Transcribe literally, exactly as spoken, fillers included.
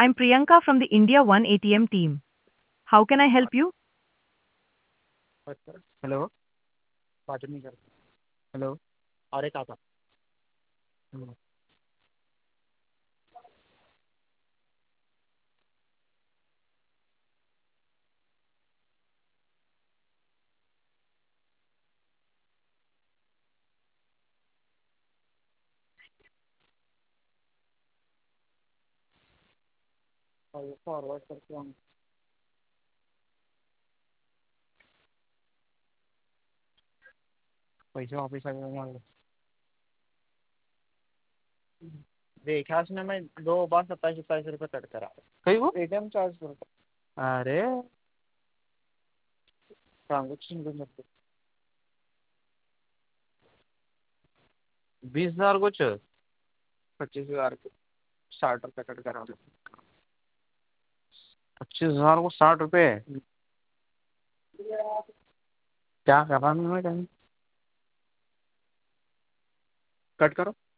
I'm Priyanka from the India One A T M team. How can I help you? Hello बात नहीं कर hello अरे काका हम्म, और ये फॉरवर्ड करके हम पैसे वापस आ गए देखा उसने मैं दो बार सत्ताईस सत्ताईस रुपये कट करा कहीं वो एटीएम चार्ज करता अरे ट्रांजेक्शन भी मत बीस हजार कुछ पच्चीस हजार के साठ रुपये कट करा पच्चीस हजार को साठ रुपये क्या कर रहा मैं कहीं कट करो